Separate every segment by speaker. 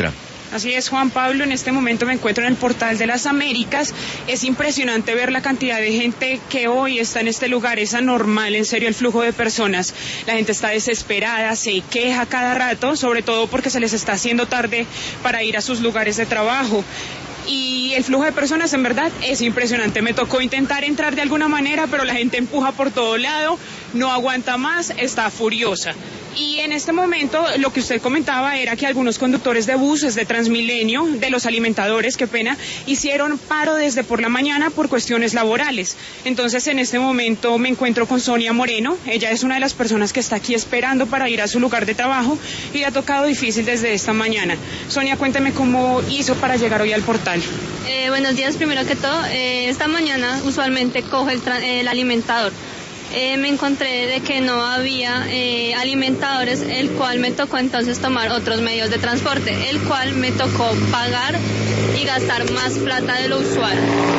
Speaker 1: ministra.
Speaker 2: Así es, Juan Pablo, en este momento me encuentro en el Portal de las Américas. Es impresionante ver la cantidad de gente que hoy está en este lugar. Es anormal, en serio, el flujo de personas. La gente está desesperada, se queja cada rato, sobre todo porque se les está haciendo tarde para ir a sus lugares de trabajo. Y el flujo de personas en verdad es impresionante. Me tocó intentar entrar de alguna manera, pero la gente empuja por todo lado, no aguanta más, está furiosa. Y en este momento lo que usted comentaba era que algunos conductores de buses de Transmilenio, de los alimentadores, qué pena, hicieron paro desde por la mañana por cuestiones laborales. Entonces en este momento me encuentro con Sonia Moreno. Ella es una de las personas que está aquí esperando para ir a su lugar de trabajo y le ha tocado difícil desde esta mañana. Sonia, cuénteme cómo hizo para llegar hoy al portal.
Speaker 3: Buenos días, primero que todo. Esta mañana usualmente cojo el alimentador. Me encontré de que no había alimentadores, el cual me tocó entonces tomar otros medios de transporte, el cual me tocó pagar y gastar más plata de lo usual.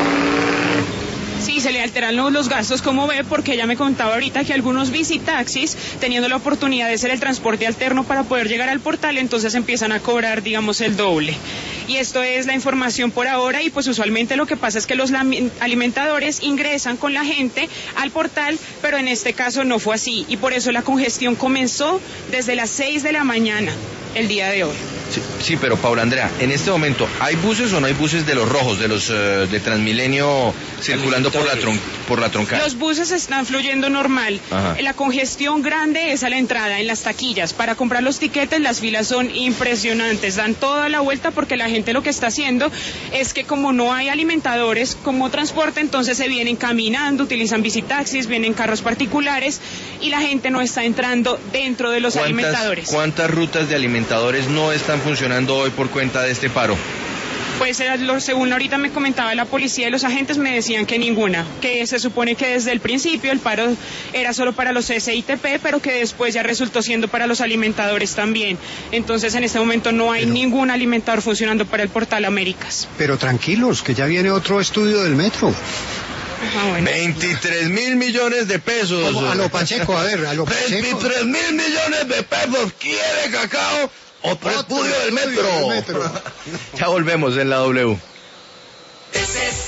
Speaker 2: Sí, se le alteran los gastos, como ve, porque ella me contaba ahorita que algunos bicitaxis, teniendo la oportunidad de ser el transporte alterno para poder llegar al portal, entonces empiezan a cobrar, digamos, el doble. Y esto es la información por ahora, y pues usualmente lo que pasa es que los alimentadores ingresan con la gente al portal, pero en este caso no fue así, y por eso la congestión comenzó desde las 6 de la mañana el día de hoy.
Speaker 1: Sí, pero Paula Andrea, en este momento, ¿hay buses o no hay buses de los rojos, de los de Transmilenio circulando por la troncal?
Speaker 2: Los buses están fluyendo normal.
Speaker 1: Ajá.
Speaker 2: La congestión grande es a la entrada, en las taquillas. Para comprar los tiquetes las filas son impresionantes, dan toda la vuelta porque la gente lo que está haciendo es que como no hay alimentadores como transporte, entonces se vienen caminando, utilizan bicitaxis, vienen carros particulares y la gente no está entrando dentro de los alimentadores.
Speaker 1: ¿Cuántas rutas de alimentadores no están funcionando hoy por cuenta de este paro?
Speaker 2: Pues según ahorita me comentaba la policía y los agentes, me decían que ninguna, que se supone que desde el principio el paro era solo para los SITP, pero que después ya resultó siendo para los alimentadores también. Entonces en este momento no hay ningún alimentador funcionando para el Portal Américas.
Speaker 4: Pero tranquilos, que ya viene otro estudio del metro.
Speaker 2: Bueno.
Speaker 1: 23.000 millones de pesos.
Speaker 4: A lo Pacheco, a ver, a lo Pacheco.
Speaker 1: 23.000 millones de pesos quiere Cacao. Otro estudio del metro. Ya volvemos en la W.